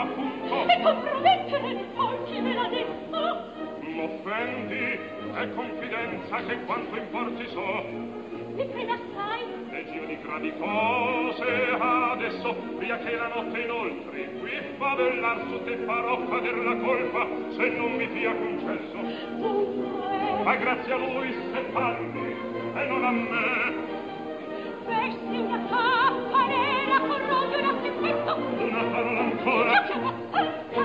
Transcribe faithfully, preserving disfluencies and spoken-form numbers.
appunto. E compromettere, molti me l'ha detto. M'offendi, è confidenza che quanto importi so. Mi creda assai. Leggio di gravi cose adesso, via che la notte inoltre, qui favellar su te farò cader la colpa, se non mi fia concesso. Dunque. Ma grazie a lui se parli, e non a me. Versi una cappa nera con roglio da tempetto. Una parola ancora. Io chiamo,